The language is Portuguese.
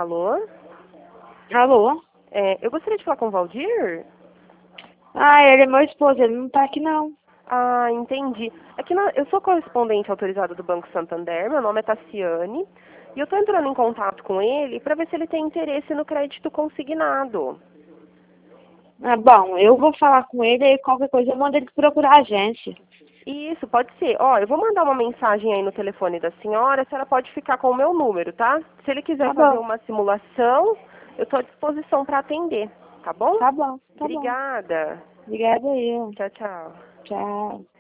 Alô? Alô? Eu gostaria de falar com o Valdir? Ah, ele é meu esposo, ele não tá aqui não. Ah, entendi. Eu sou correspondente autorizada do Banco Santander, meu nome é Tassiane, e eu estou entrando em contato com ele para ver se ele tem interesse no crédito consignado. Ah, bom, eu vou falar com ele e qualquer coisa eu mando ele procurar a agência. Isso, pode ser. Ó, eu vou mandar uma mensagem aí no telefone da senhora, a senhora pode ficar com o meu número, tá? Se ele quiser Tá fazer bom, uma simulação, eu estou à disposição para atender, tá bom? tá bom, tá bom. Obrigada. Obrigada aí. Tchau, tchau. Tchau.